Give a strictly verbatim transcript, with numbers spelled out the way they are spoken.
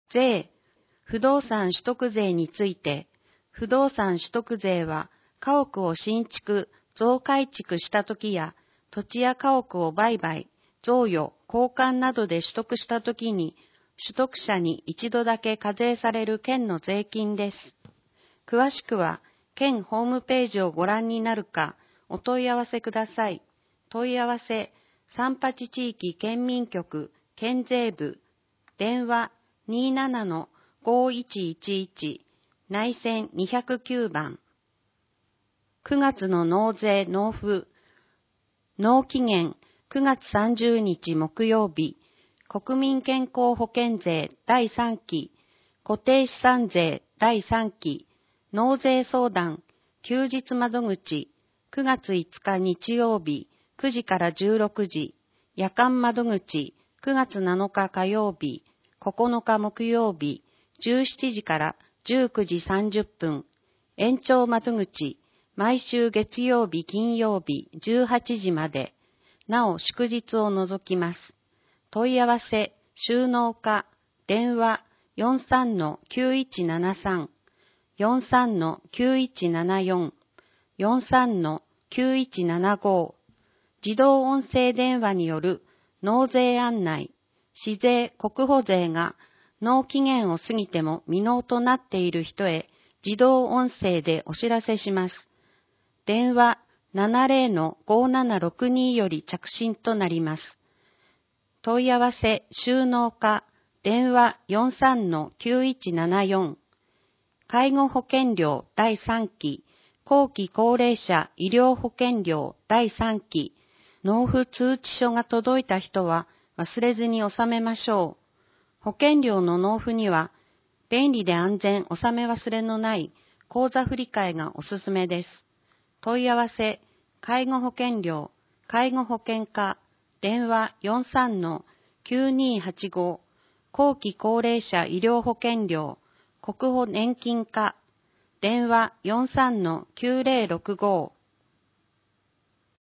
税、不動産取得税について、不動産取得税は家屋を新築、増改築したときや、土地や家屋を売買、贈与、交換などで取得したときに、取得者に一度だけ課税される県の税金です。詳しくは、県ホームページをご覧になるか、お問い合わせください。問い合わせ、三八地域県民局、県税部、電話 にじゅうななのごいちいちいち、内線にぜろきゅうばん。くがつの納税納付、納期限くがつさんじゅうにち木曜日、国民健康保険税だいさんき、固定資産税だいさんき、納税相談、休日窓口、くがついつか日曜日、くじからじゅうろくじ、夜間窓口、くがつなのか火曜日、ここのか木曜日、じゅうしちじからじゅうくじさんじゅっぷん、延長窓口、毎週月曜日金曜日じゅうはちじまで、なお祝日を除きます。問い合わせ、収納課、電話 よんさんのきゅういちななさん、よんさんのきゅういちななよん、よんさんのきゅういちななご、自動音声電話による納税案内、市税・国保税が納期限を過ぎても未納となっている人へ自動音声でお知らせします。電話 ななぜろのごななろくに より着信となります。問い合わせ収納課電話 よんさんのきゅういちななよん、介護保険料だいさんき、後期高齢者医療保険料だいさんき、納付通知書が届いた人は忘れずに納めましょう。保険料の納付には便利で安全、納め忘れのない口座振替がおすすめです。問い合わせ、介護保険料、介護保険課、電話 よんさんのきゅうにーはちご、後期高齢者医療保険料、国保年金課、電話 よんさんのきゅうぜろろくご、